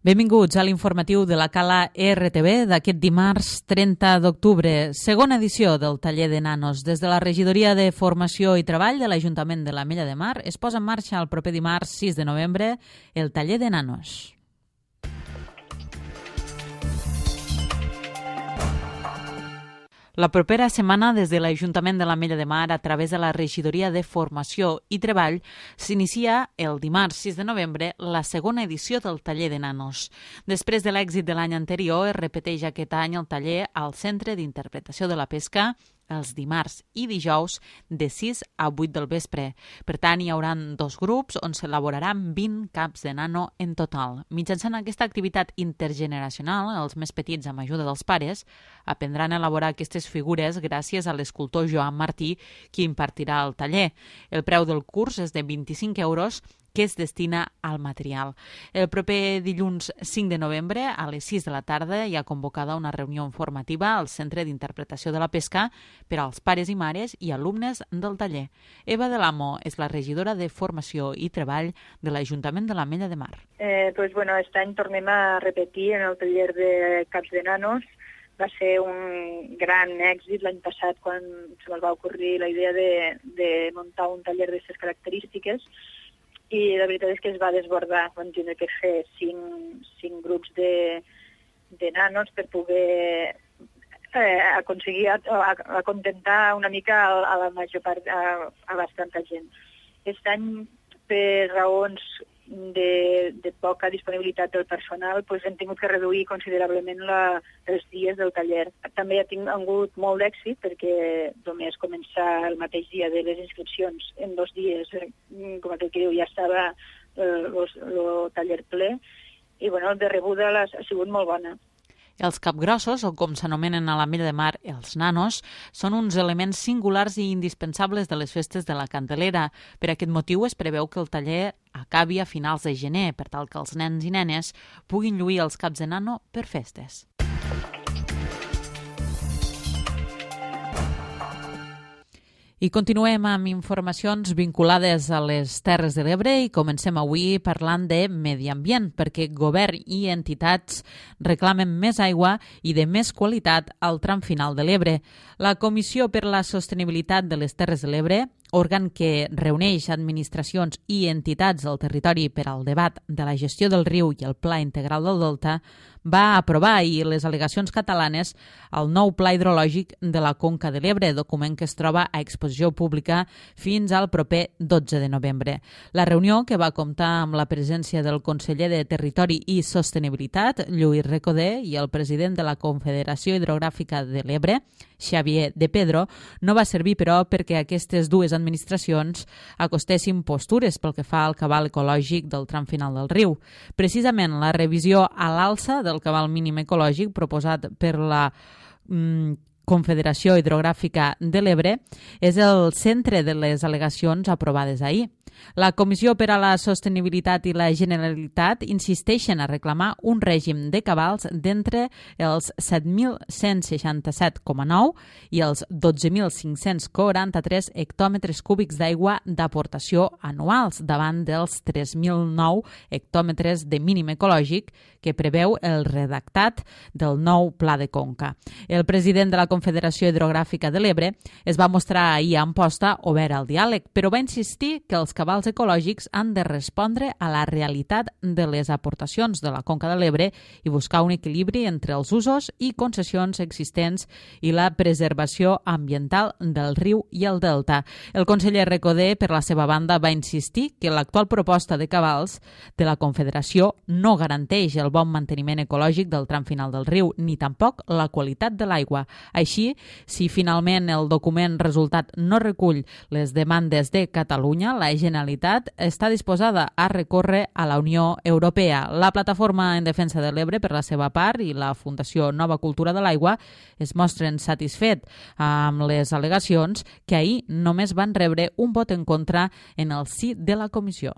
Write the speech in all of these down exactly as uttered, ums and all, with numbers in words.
Benvinguts a l'informatiu de la Cala R T V d'aquest dimarts trenta d'octubre, segona edició del taller de nanos. Des de la Regidoria de Formació i Treball de l'Ajuntament de l'Ametlla de Mar es posa en marxa el proper dimarts sis de novembre el taller de nanos. La propera setmana, des de l'Ajuntament de l'Ametlla de Mar, a través de la Regidoria de Formació i Treball, s'inicia el dimarts sis de novembre la segona edició del taller de nanos. Després de l'èxit de l'any anterior, es repeteix aquest any el taller al Centre d'Interpretació de la Pesca els dimarts i dijous de sis a vuit del vespre. Per tant, hi haurà dos grups on s'elaboraran vint caps de nano en total. Mitjançant aquesta activitat intergeneracional, els més petits, amb ajuda dels pares, aprendran a elaborar aquestes figures gràcies a l'escultor Joan Martí, qui impartirà el taller. El preu del curs és de vint-i-cinc euros, que es destina al material. El proper dilluns cinc de novembre, a les sis de la tarda, hi ha convocada una reunió informativa al Centre d'Interpretació de la Pesca per als pares i mares i alumnes del taller. Eva de l'Amo és la regidora de Formació i Treball de l'Ajuntament de l'Ametlla de Mar. Eh, pues, bueno, aquest any tornem a repetir en el taller de caps de nanos. Va ser un gran èxit l'any passat quan se'ls va ocorrir la idea de, de muntar un taller d'aquestes característiques, i la veritat és que es va desbordar. Vam tindre que fer cinc, cinc grups de, de nanos per poder eh, aconseguir acontentar una mica a, a la major part, a, a bastanta gent. Aquest any, per raons de, de poca disponibilitat del personal, pues, hem tingut que reduir considerablement la, els dies del taller. També ha tingut molt d'èxit perquè només començar el mateix dia de les inscripcions en dos dies, com aquell que diu, ja estava el taller ple, i bueno, de rebuda ha sigut molt bona. Els capgrossos, o com s'anomenen a l'Ametlla de Mar, els nanos, són uns elements singulars i indispensables de les festes de la Candelera. Per aquest motiu es preveu que el taller acabi a finals de gener, per tal que els nens i nenes puguin lluir els caps de nano per festes. I continuem amb informacions vinculades a les Terres de l'Ebre i comencem avui parlant de medi ambient, perquè govern i entitats reclamen més aigua i de més qualitat al tram final de l'Ebre. La Comissió per la Sostenibilitat de les Terres de l'Ebre, òrgan que reuneix administracions i entitats del territori per al debat de la gestió del riu i el Pla Integral del Delta, va aprovar ahir les al·legacions catalanes al nou Pla Hidrològic de la Conca de l'Ebre, document que es troba a exposició pública fins al proper dotze de novembre. La reunió, que va comptar amb la presència del conseller de Territori i Sostenibilitat, Lluís Recoder, i el president de la Confederació Hidrogràfica de l'Ebre, Xavier de Pedro, no va servir, però, perquè aquestes dues administracions acostessin postures pel que fa al cabal ecològic del tram final del riu. Precisament la revisió a l'alça del cabal mínim ecològic proposat per la mm, Confederació Hidrogràfica de l'Ebre és el centre de les al·legacions aprovades ahir. La Comissió per a la Sostenibilitat i la Generalitat insisteixen a reclamar un règim de cabals d'entre els set mil cent seixanta-set coma nou i els dotze mil cinc-cents quaranta-tres hectòmetres cúbics d'aigua d'aportació anuals davant dels tres mil nou hectòmetres de mínim ecològic que preveu el redactat del nou Pla de Conca. El president de la Confederació Hidrogràfica de l'Ebre es va mostrar ahir a Amposta obert al diàleg, però va insistir que els cabals ecològics han de respondre a la realitat de les aportacions de la Conca de l'Ebre i buscar un equilibri entre els usos i concessions existents i la preservació ambiental del riu i el delta. El conseller Recoder, per la seva banda, va insistir que l'actual proposta de cabals de la Confederació no garanteix el bon manteniment ecològic del tram final del riu, ni tampoc la qualitat de l'aigua. Així, si finalment el document resultat no recull les demandes de Catalunya, la Generalitat està disposada a recórrer a la Unió Europea. La Plataforma en Defensa de l'Ebre, per la seva part, i la Fundació Nova Cultura de l'Aigua es mostren satisfet amb les al·legacions que ahir només van rebre un vot en contra en el sí de la comissió.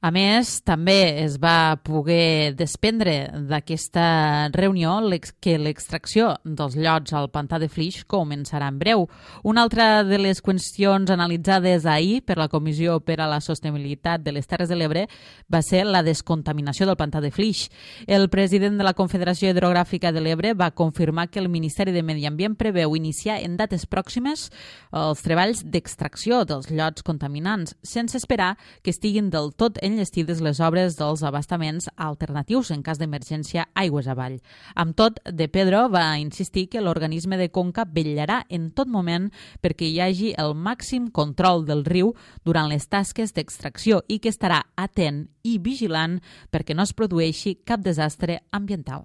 A més, també es va poder desprendre d'aquesta reunió que l'extracció dels llots al pantà de Flix començarà en breu. Una altra de les qüestions analitzades ahir per la Comissió per a la Sostenibilitat de les Terres de l'Ebre va ser la descontaminació del pantà de Flix. El president de la Confederació Hidrogràfica de l'Ebre va confirmar que el Ministeri de Medi Ambient preveu iniciar en dates pròximes els treballs d'extracció dels llots contaminants, sense esperar que estiguin del tot enllestides les obres dels abastaments alternatius en cas d'emergència aigües avall. Amb tot, De Pedro va insistir que l'organisme de conca vetllarà en tot moment perquè hi hagi el màxim control del riu durant les tasques d'extracció i que estarà atent i vigilant perquè no es produeixi cap desastre ambiental.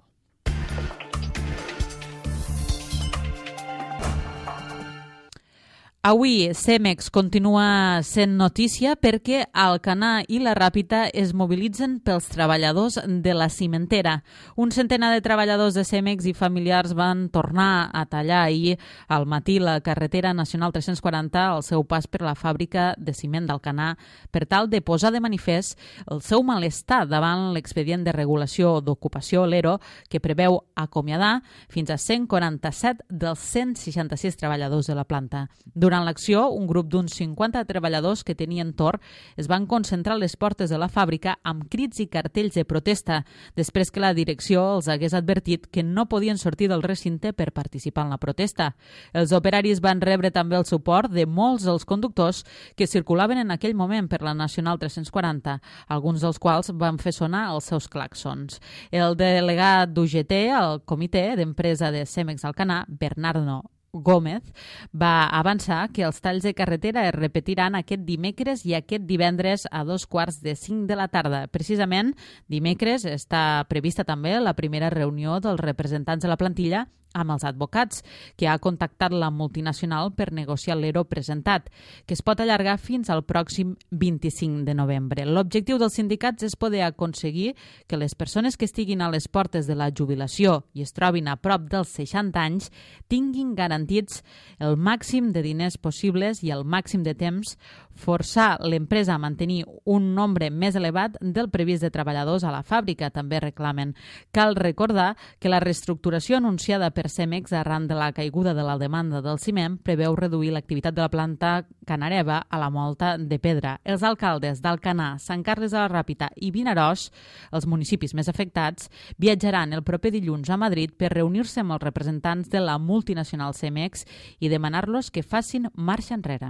Avui, Cemex continua sent notícia perquè Alcanar i la Ràpita es mobilitzen pels treballadors de la cimentera. Un centenar de treballadors de Cemex i familiars van tornar a tallar ahir al matí la carretera nacional tres-cents quaranta al seu pas per la fàbrica de ciment d'Alcanar per tal de posar de manifest el seu malestar davant l'expedient de regulació d'ocupació l'E R O que preveu acomiadar fins a cent quaranta-set dels cent seixanta-sis treballadors de la planta. Durant Durant l'acció, un grup d'uns cinquanta treballadors que tenien torn es van concentrar a les portes de la fàbrica amb crits i cartells de protesta, després que la direcció els hagués advertit que no podien sortir del recinte per participar en la protesta. Els operaris van rebre també el suport de molts dels conductors que circulaven en aquell moment per la Nacional tres-cents quaranta, alguns dels quals van fer sonar els seus claxons. El delegat d'U G T, el comitè d'empresa de Cemex Alcanar, Bernardo Gómez, va avançar que els talls de carretera es repetiran aquest dimecres i aquest divendres a dos quarts de cinc de la tarda. Precisament, dimecres està prevista també la primera reunió dels representants de la plantilla amb els advocats, que ha contactat la multinacional per negociar l'E R O presentat, que es pot allargar fins al pròxim vint-i-cinc de novembre. L'objectiu dels sindicats és poder aconseguir que les persones que estiguin a les portes de la jubilació i es trobin a prop dels seixanta anys tinguin garantits el màxim de diners possibles i el màxim de temps, forçar l'empresa a mantenir un nombre més elevat del previst de treballadors a la fàbrica, també reclamen. Cal recordar que la reestructuració anunciada per Cemex arran de la caiguda de la demanda del ciment preveu reduir l'activitat de la planta Canareva a la Molta de Pedra. Els alcaldes d'Alcanar, Sant Carles de la Ràpita i Vinaròs, els municipis més afectats, viatjaran el proper dilluns a Madrid per reunir-se amb els representants de la multinacional Cemex i demanar-los que facin marxa enrere.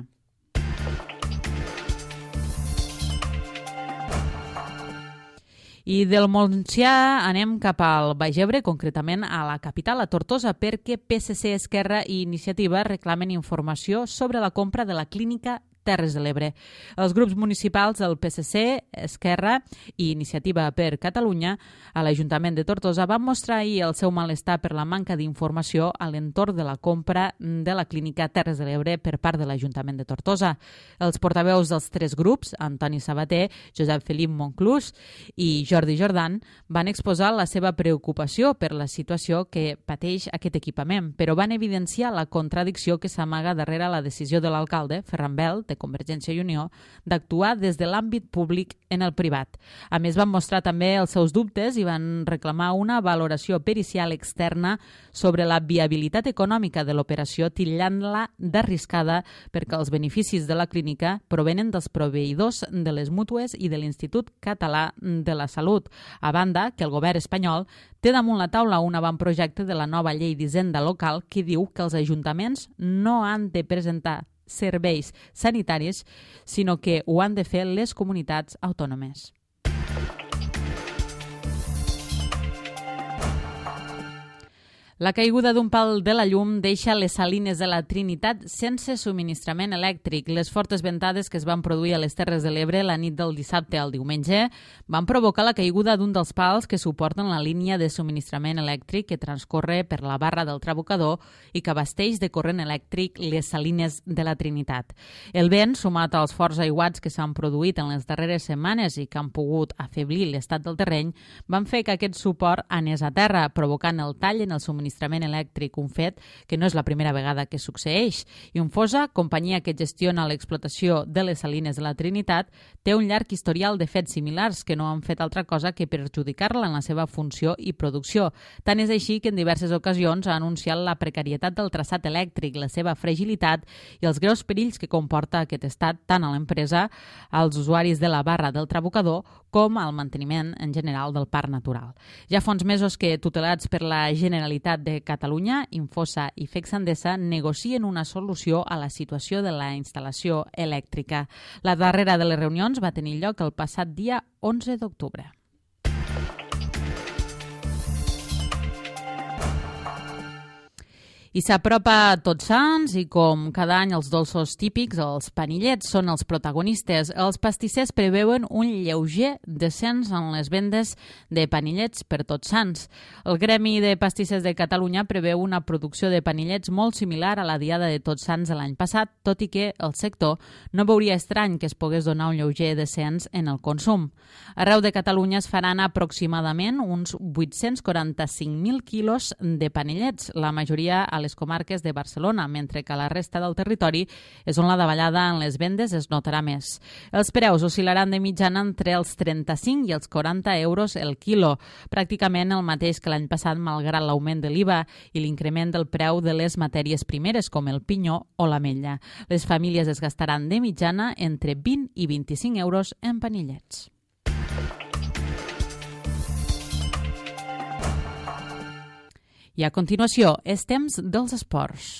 I del Montsià anem cap al Baix Ebre, concretament a la capital, a Tortosa, perquè P S C, Esquerra i Iniciativa reclamen informació sobre la compra de la clínica Terres de l'Ebre. Els grups municipals del P S C, Esquerra i Iniciativa per Catalunya a l'Ajuntament de Tortosa van mostrar ahir el seu malestar per la manca d'informació a l'entorn de la compra de la clínica Terres de l'Ebre per part de l'Ajuntament de Tortosa. Els portaveus dels tres grups, Antoni Sabater, Josep Felip Monclús i Jordi Jordan, van exposar la seva preocupació per la situació que pateix aquest equipament, però van evidenciar la contradicció que s'amaga darrere la decisió de l'alcalde, Ferran Bel, de Convergència i Unió, d'actuar des de l'àmbit públic en el privat. A més, van mostrar també els seus dubtes i van reclamar una valoració pericial externa sobre la viabilitat econòmica de l'operació, titllant-la d'arriscada perquè els beneficis de la clínica provenen dels proveïdors de les mútues i de l'Institut Català de la Salut. A banda, que el govern espanyol té damunt la taula un avantprojecte de la nova llei d'Hisenda local que diu que els ajuntaments no han de presentar serveis sanitaris, sinó que ho han de fer les comunitats autònomes. La caiguda d'un pal de la llum deixa les salines de la Trinitat sense subministrament elèctric. Les fortes ventades que es van produir a les Terres de l'Ebre la nit del dissabte al diumenge van provocar la caiguda d'un dels pals que suporten la línia de subministrament elèctric que transcorre per la barra del Trabucador i que abasteix de corrent elèctric les salines de la Trinitat. El vent, sumat als forts aiguats que s'han produït en les darreres setmanes i que han pogut afeblir l'estat del terreny, van fer que aquest suport anés a terra, provocant el tall en el subministrament subministrament elèctric, un fet que no és la primera vegada que succeeix. Infosa, companyia que gestiona l'explotació de les salines de la Trinitat, té un llarg historial de fets similars que no han fet altra cosa que perjudicar-la en la seva funció i producció. Tant és així que en diverses ocasions ha anunciat la precarietat del traçat elèctric, la seva fragilitat i els greus perills que comporta aquest estat tant a l'empresa, als usuaris de la barra del Trabucador, com al manteniment en general del parc natural. Ja fa uns mesos que, tutelats per la Generalitat de Catalunya, Infosa i Fexandesa negocien una solució a la situació de la instal·lació elèctrica. La darrera de les reunions va tenir lloc el passat dia onze d'octubre. I s'apropa Tots Sants i, com cada any, els dolços típics, els panillets, són els protagonistes. Els pastissers preveuen un lleuger descens en les vendes de panillets per Tots Sants. El Gremi de Pastissers de Catalunya preveu una producció de panillets molt similar a la diada de Tots Sants de l'any passat, tot i que el sector no veuria estrany que es pogués donar un lleuger descens en el consum. Arreu de Catalunya es faran aproximadament uns vuit-cents quaranta-cinc mil quilos de panillets, la majoria a les comarques de Barcelona, mentre que a la resta del territori és on la davallada en les vendes es notarà més. Els preus oscil·laran de mitjana entre els trenta-cinc i els quaranta euros el quilo, pràcticament el mateix que l'any passat malgrat l'augment de l'I V A i l'increment del preu de les matèries primeres com el pinyó o l'ametlla. Les famílies es gastaran de mitjana entre vint i vint-i-cinc euros en panillets. I a continuació, és temps dels esports.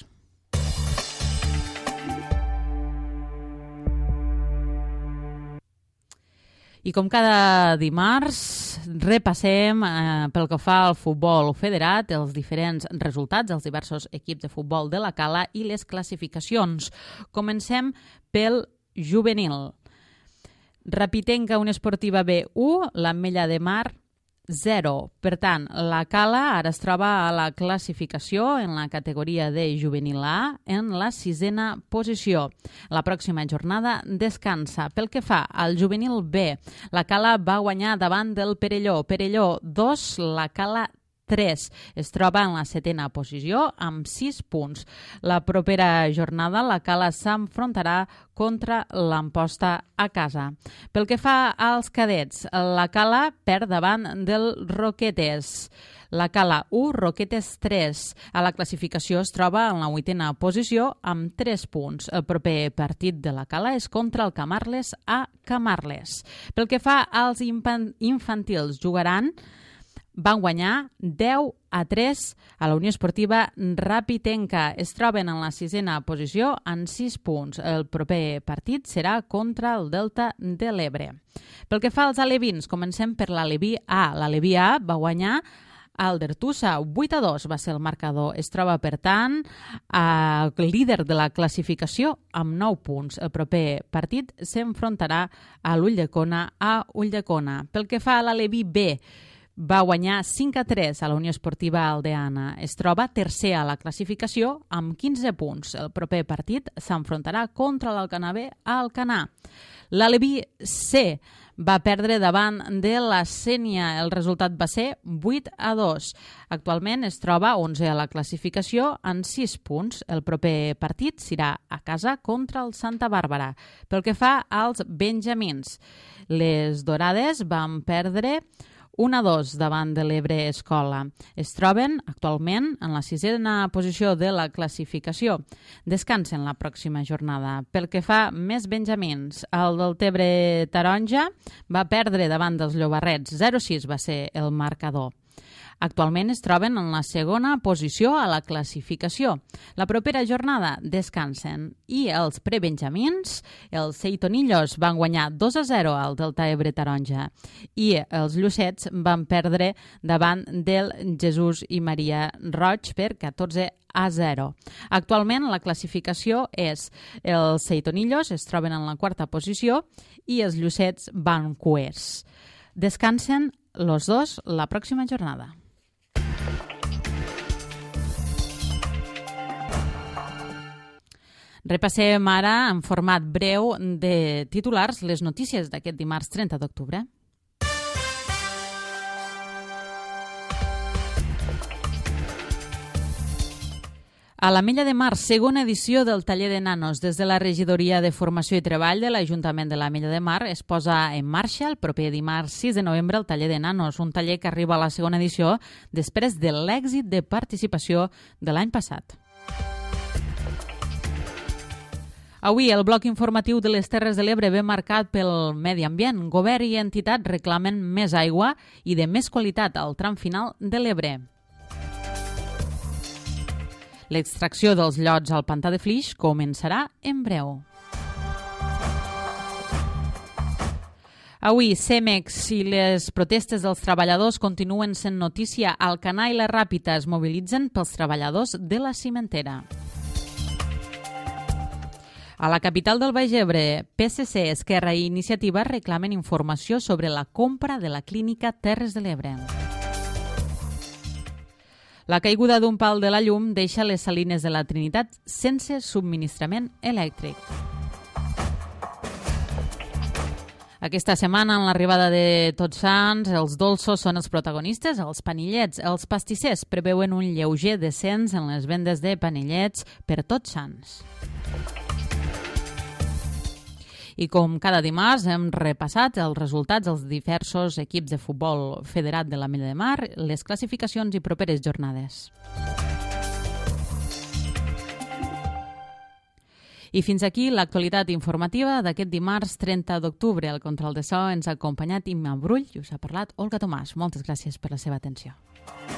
I com cada dimarts, repassem eh, pel que fa al futbol federat els diferents resultats dels diversos equips de futbol de la Cala i les classificacions. Comencem pel juvenil. Rapitenca Unió Esportiva B u, l'Ametlla de Mar zero. Per tant, la Cala ara es troba a la classificació en la categoria de juvenil A en la sisena posició. La pròxima jornada descansa. Pel que fa al juvenil B, la Cala va guanyar davant del Perelló. Perelló dos, la Cala tres. Es troba en la setena posició amb sis punts. La propera jornada la Cala s'enfrontarà contra l'Amposta a casa. Pel que fa als cadets, la Cala perd davant del Roquetes. La Cala u, Roquetes tres. A la classificació es troba en la vuitena posició amb tres punts. El proper partit de la Cala és contra el Camarles a Camarles. Pel que fa als infantils, jugaran van guanyar deu a tres a la Unió Esportiva Rapitenca. Es troben en la sisena posició amb sis punts. El proper partit serà contra el Delta de l'Ebre. Pel que fa als alevins, comencem per l'Aleví A. L'Aleví A va guanyar al Dertussa, vuit a dos va ser el marcador. Es troba, per tant, a líder de la classificació amb nou punts. El proper partit s'enfrontarà a l'Ulldecona a Ulldecona. Pel que fa a l'Aleví B, va guanyar cinc a tres a la Unió Esportiva Aldeana. Es troba tercer a la classificació amb quinze punts. El proper partit s'enfrontarà contra l'Alcanar B a Alcanar. L'Aleví C va perdre davant de la Sénia. El resultat va ser vuit a dos. Actualment es troba onzè a la classificació amb sis punts. El proper partit serà a casa contra el Santa Bàrbara. Pel que fa als benjamins, les Dorades van perdre un a dos davant de l'Ebre Escola. Es troben actualment en la sisena posició de la classificació. Descansen la pròxima jornada. Pel que fa més benjamins, el del Tebre Taronja va perdre davant dels Llobarrets. zero a sis va ser el marcador. Actualment es troben en la segona posició a la classificació. La propera jornada descansen i els prebenjamins, els Seitonillos, van guanyar dos a zero al Delta Ebre Taronja i els Llucets van perdre davant del Jesús i Maria Roig per catorze a zero. Actualment la classificació és els Seitonillos es troben en la quarta posició i els Llucets van cuers. Descansen los dos la pròxima jornada. Repassem ara en format breu de titulars les notícies d'aquest dimarts trenta d'octubre. A l'Ametlla de Mar, segona edició del taller de nanos. Des de la Regidoria de Formació i Treball de l'Ajuntament de l'Ametlla de Mar es posa en marxa el proper dimarts sis de novembre el taller de nanos, un taller que arriba a la segona edició després de l'èxit de participació de l'any passat. Avui el bloc informatiu de les Terres de l'Ebre ve marcat pel medi ambient. Govern i entitat reclamen més aigua i de més qualitat al tram final de l'Ebre. L'extracció dels llots al pantà de Flix començarà en breu. Avui, Cemex i les protestes dels treballadors continuen sent notícia. Alcanar i la Ràpita es mobilitzen pels treballadors de la cimentera. A la capital del Baix Ebre, P S C, Esquerra i Iniciativa reclamen informació sobre la compra de la clínica Terres de l'Ebre. La caiguda d'un pal de la llum deixa les salines de la Trinitat sense subministrament elèctric. Aquesta setmana, en l'arribada de Tots Sants, els dolços són els protagonistes, els panillets. Els pastissers preveuen un lleuger descens en les vendes de panillets per Tots Sants. I com cada dimarts hem repassat els resultats dels diversos equips de futbol federat de l'Ametlla de Mar, les classificacions i properes jornades. I fins aquí l'actualitat informativa d'aquest dimarts trenta d'octubre. Al control de so ens ha acompanyat Imma Brull i us ha parlat Olga Tomàs. Moltes gràcies per la seva atenció.